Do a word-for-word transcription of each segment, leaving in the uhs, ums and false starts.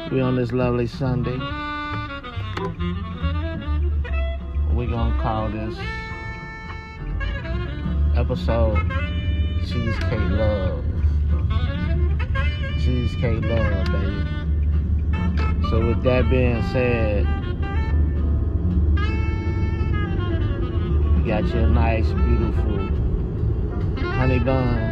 We on this lovely Sunday. We're gonna call this episode Cheesecake Love. Cheesecake Love, baby. So with that being said, you got your nice, beautiful honey bun.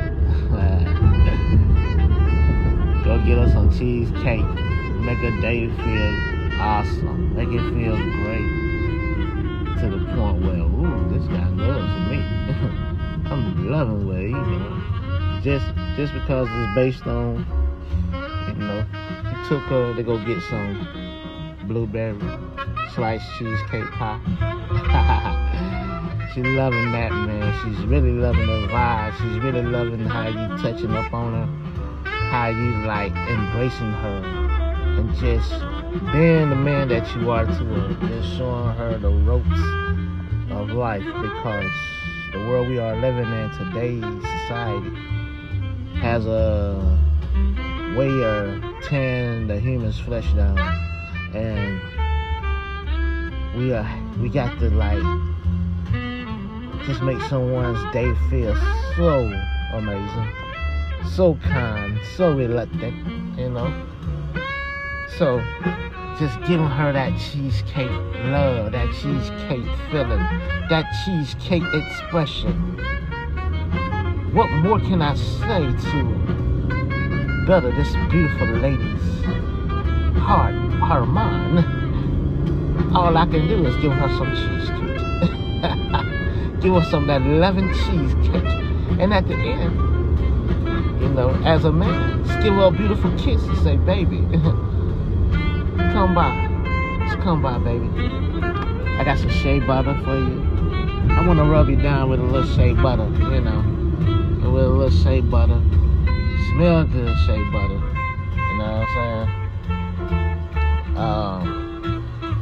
Go get us some cheesecake. Make a day feel awesome. Make it feel great. To the point where, ooh, this guy loves me. I'm loving what he doing. Just, just because it's based on, you know, he took her to go get some blueberry sliced cheesecake pie. She's loving that, man. She's really loving the vibe. She's really loving how you touching up on her, how you like embracing her. And just being the man that you are to her, just showing her the ropes of life, because the world we are living in, today's society, has a way of tearing the human's flesh down, and we are we got to like just make someone's day feel so amazing, so kind, so reluctant, you know. So, just giving her that cheesecake love, that cheesecake feeling, that cheesecake expression. What more can I say to better this beautiful lady's heart, her mind? All I can do is give her some cheesecake. Give her some of that loving cheesecake. And at the end, you know, as a man, just give her a beautiful kiss and say, baby, come by. Just come by, baby. I got some shea butter for you. I want to rub you down with a little shea butter, you know. With a little shea butter. Smell good shea butter. You know what I'm saying? Um,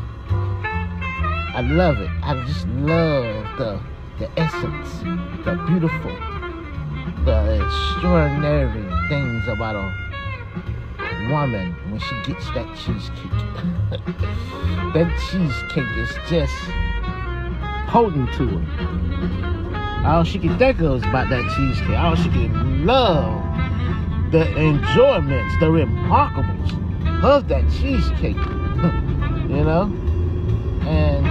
I love it. I just love the, the essence, the beautiful, the extraordinary things about a woman when she gets that cheesecake. That cheesecake is just potent to her. All she can think of is about that cheesecake. All she can love, the enjoyments, the remarkables of that cheesecake. You know? And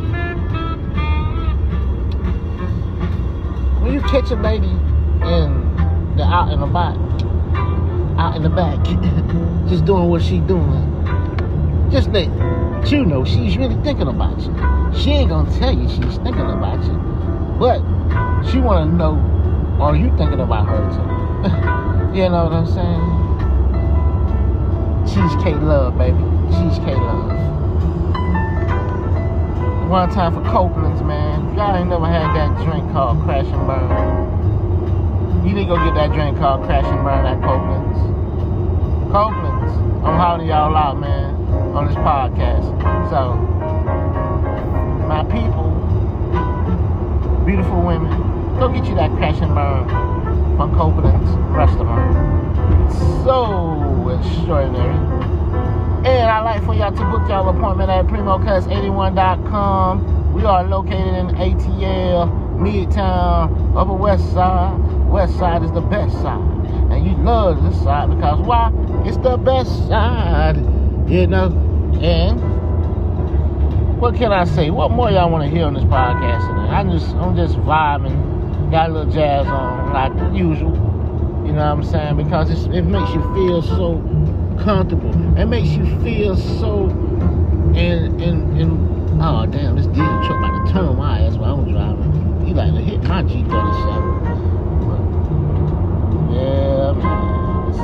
when you catch a lady in the out and about, out in the back, just doing what she doing, just let you know she's really thinking about you. She ain't gonna tell you she's thinking about you, but she wanna know, are you thinking about her too? You know what I'm saying? Cheesecake love, baby. Cheesecake love. One time for Copeland's, man. Y'all ain't never had that drink called Crash and Burn. You need to go get that drink called Crash and Burn at Copeland's. Copeland's. I'm hollering y'all out, man, on this podcast. So, my people, beautiful women, go get you that Crash and Burn from Copeland's restaurant. It's so extraordinary. And I'd like for y'all to book y'all appointment at primo cuts eighty-one dot com. We are located in A T L, Midtown, Upper West Side. West Side is the best side. And you love this side because why? It's the best side, you know. And what can I say? What more y'all want to hear on this podcast today? I'm just, I'm just vibing, got a little jazz on like usual. You know what I'm saying? Because it's, it makes you feel so comfortable. It makes you feel so. And and and oh damn, this diesel truck about to turn my ass while I'm driving. He like to hit my G thirty-seven. Yeah, man. It's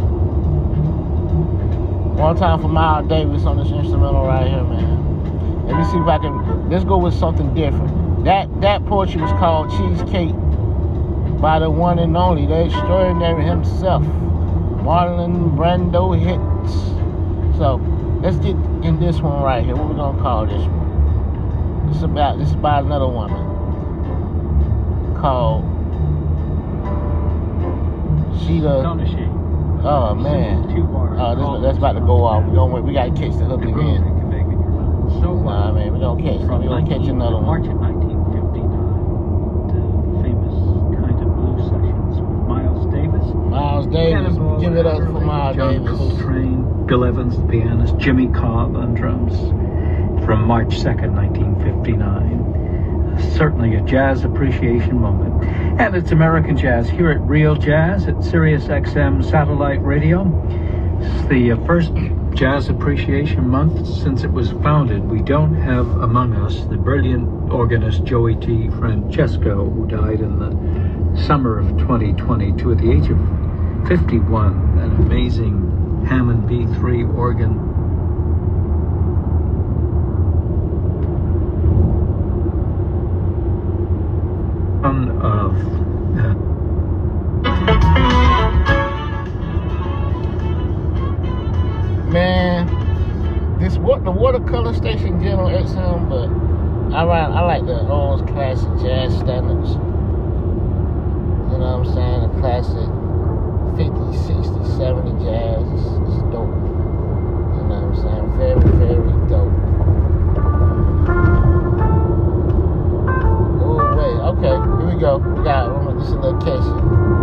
one time for Miles Davis on this instrumental right here, man. Let me see if I can. Let's go with something different. That that poetry was called Cheesecake by the one and only, the extraordinary himself, Marlon Brando Hicks. So let's get in this one right here. What we gonna call this one? This is about this is about another woman called. She the Oh man. Oh, this, that's about to go off. We gonna we gotta catch the hook again. So Nah, man, we gonna catch. We gonna catch another one. March of nineteen fifty-nine, the famous Kind of Blue sessions with Miles Davis. Miles Davis, give it up for Miles John Davis. Coltrane, Bill Evans, the pianist, Jimmy Cobb on drums, from March second, nineteen fifty-nine. Certainly a jazz appreciation moment. And it's American Jazz here at Real Jazz at Sirius X M Satellite Radio. This is the uh, first Jazz Appreciation Month since it was founded. We don't have among us the brilliant organist Joey T. Francesco, who died in the summer of twenty twenty-two at the age of fifty-one, an amazing Hammond B three organ. One of uh, Man, this what the watercolor station get on X M, but I like I like the old classic jazz standards. You know what I'm saying? The classic fifty, sixty, seventy jazz. It's, it's dope. You know what I'm saying? Very, very dope. Oh wait, okay, here we go. We got remember this is the Acacia.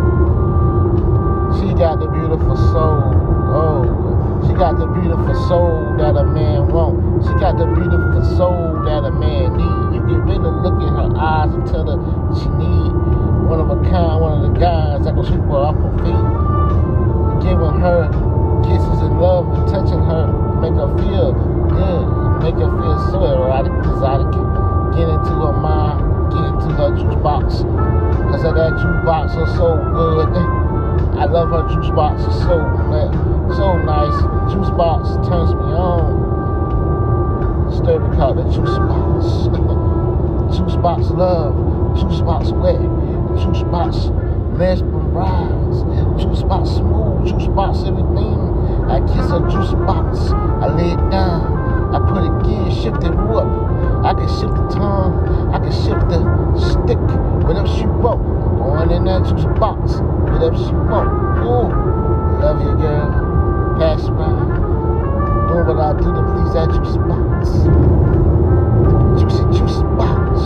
She got the beautiful soul. Oh. She got the beautiful soul that a man wants. She got the beautiful soul that a man need. You can really look in her eyes and tell her she need one of a kind, one of the guys that will sweep her off her feet, giving her kisses and love and touching her, make her feel good, make her feel so erotic, exotic, get into her mind, get into her juice box, cause of that juice box is so good. I love her juice box, it's so so nice. Juice box turns me on. Story called the juice box. Juice box love, juice box wet, juice box lesbian rise, juice box smooth, juice box everything. I kiss a juice box, I lay it down, I put it gear, shift it up. I can shift the tongue, I can shift the stick, whatever she want. I'm going in that juice box, whatever she want. Ooh, love you, girl. Pass by, doing what I do to please that juice box. Juicy juice box.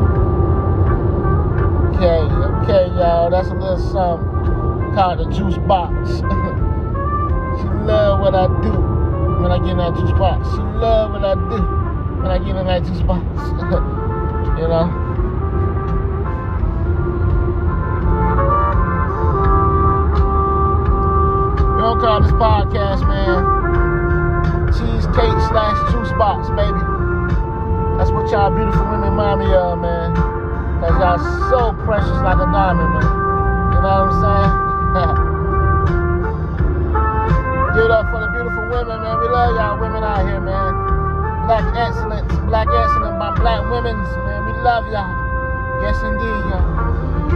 Okay, okay, y'all. That's a little something called the juice box. She love what I do when I get in that juice box. She love what I do when I get in that juice box. You know? We don't call this podcast, man, cheesecake slash juice box, baby. That's what y'all beautiful women remind me of, man. Cause y'all so precious like a diamond, man. You know what I'm saying? Give it up for the beautiful women, man. We love y'all women out here, man. Black excellence, black excellence by black women's, man. We love y'all. Yes, indeed, y'all.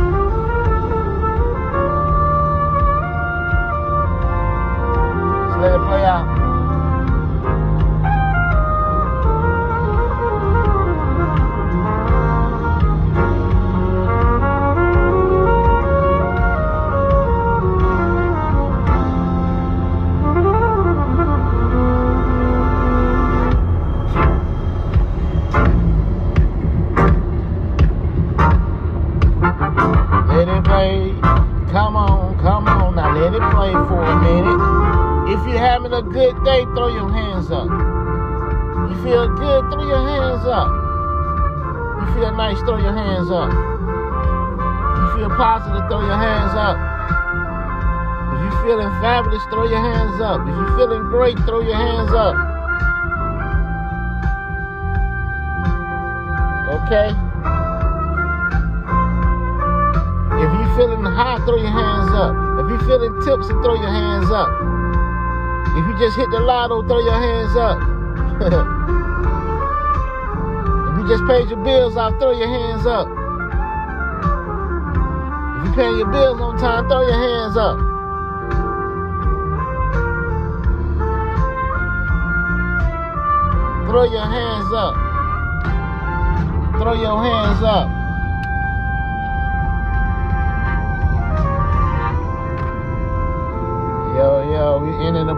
Let it play out. Let it play. Come on, come on. Now let it play for a minute. If you're having a good day, throw your hands up. You feel good, throw your hands up. You feel nice, throw your hands up. You feel positive, throw your hands up. If you're feeling fabulous, throw your hands up. If you're feeling great, throw your hands up. Okay? If you're feeling high, throw your hands up. If you're feeling tipsy, throw your hands up. If you just hit the lotto, throw your hands up. If you just paid your bills off, throw your hands up. If you're paying your bills on time, throw your hands up. Throw your hands up. Throw your hands up. Yo,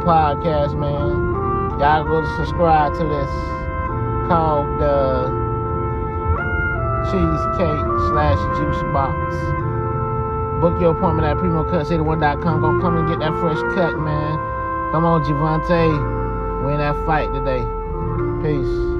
podcast, man. Y'all go to subscribe to this called uh, Cheesecake slash Juice Box. Book your appointment at primo cuts eighty-one dot com. Go come and get that fresh cut, man. Come on, Javante. Win that fight today. Peace.